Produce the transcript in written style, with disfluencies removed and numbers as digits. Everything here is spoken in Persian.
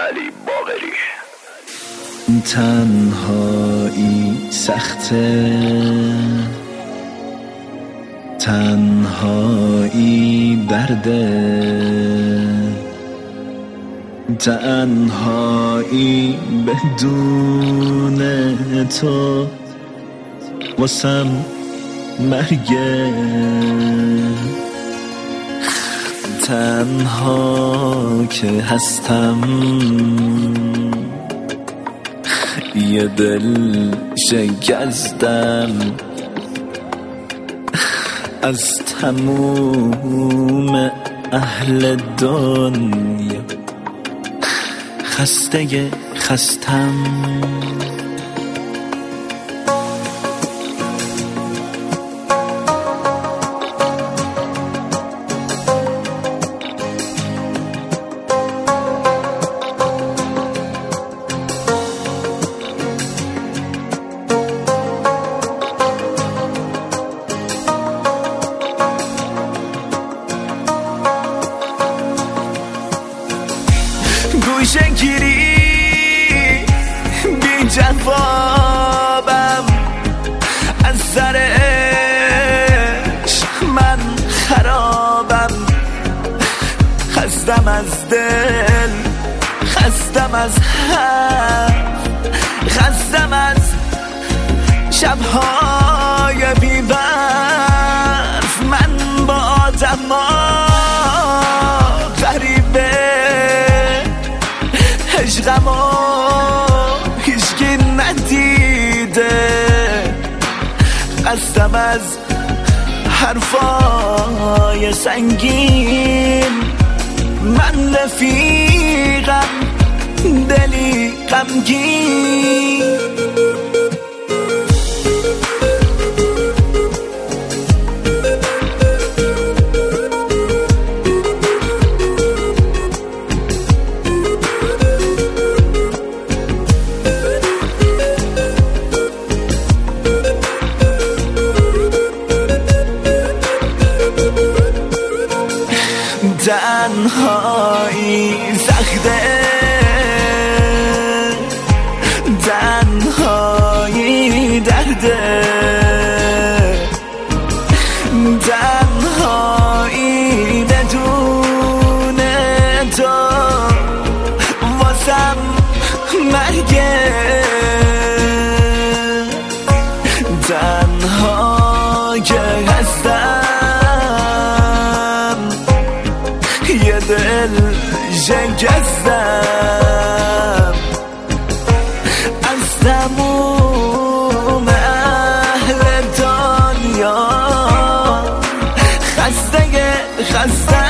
علی باقری. تنهایی سخته، تنهایی درده، تنهایی بدون تو واسم مرگه. تنها که هستم یه دل شکستم از تموم اهل دنیا، خستم. گوشه گیری بی جوابم، از سرش من خرابم. خستم از دل، خستم از حرف، خستم از شبهای بی برف. من با آدما عشقمو هیچکی ندیده. خستم از حرفای سنگین، من رفیقم دلی غمگین. تنهایی سخته، تنهایی درده، تنهایی بدون تو واسم مرگه. تنها که هستم یه دل شکستم از تموم اهل دنیا. خسته